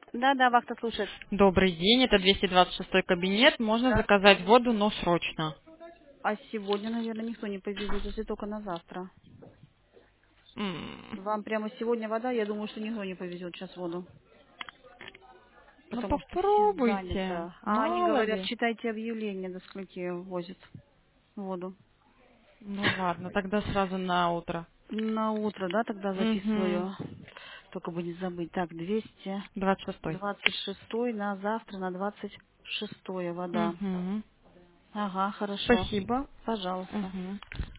Да, да, вахта слушает. Добрый день, это 226 кабинет. Можно Да. заказать воду, но срочно. А сегодня, наверное, никто не повезет, если только на завтра. М, Вам прямо сегодня вода, я думаю, что никто не повезет сейчас воду. Ну Потому что все попробуйте, занято. А они мало говорят, ли. читайте объявление, до скольки возят воду. Ну ладно, тогда сразу на утро. На утро, да, тогда Угу. записываю. Только бы не забыть. Так, 26. 226 на завтра, на 26 вода. Угу. Ага, хорошо. Спасибо. Пожалуйста. Угу.